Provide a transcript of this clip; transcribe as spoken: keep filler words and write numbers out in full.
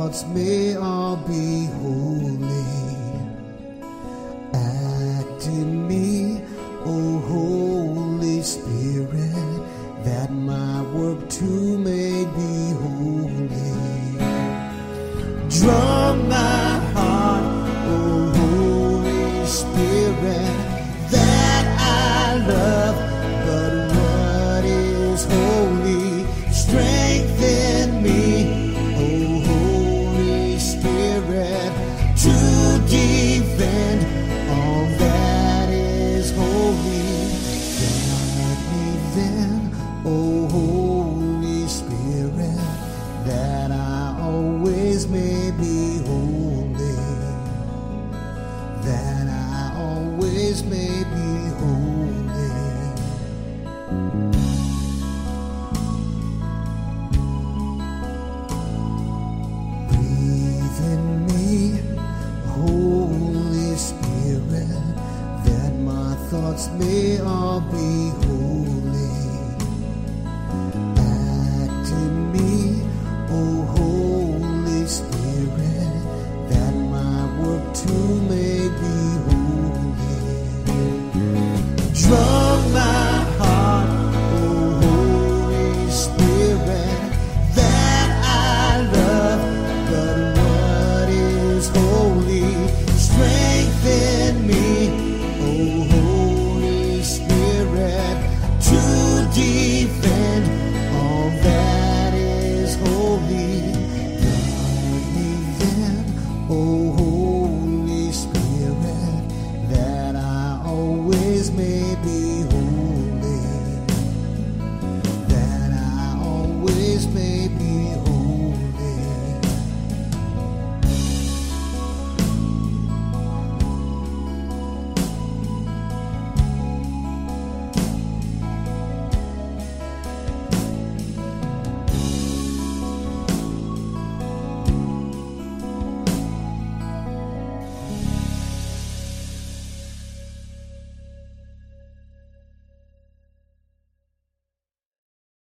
thoughts may all be holy. Act in me, O Holy Spirit, that my work too may be holy. Draw my heart, O Holy Spirit, that I love but what is holy. Strengthen me, O Holy Spirit, to defend all that is holy. Guide me then, O Holy Spirit, that I always may be holy, that I always may be holy. Breathe in me, Holy Spirit, that my thoughts may all be holy. Act in me, O Holy Spirit, that my work too may be holy. Draw my heart, O Holy Spirit, that I love but what is holy. Strengthen me, O Holy Spirit, to defend all that is holy. Guide me then, O Holy Spirit, that I always may be holy, that I always may be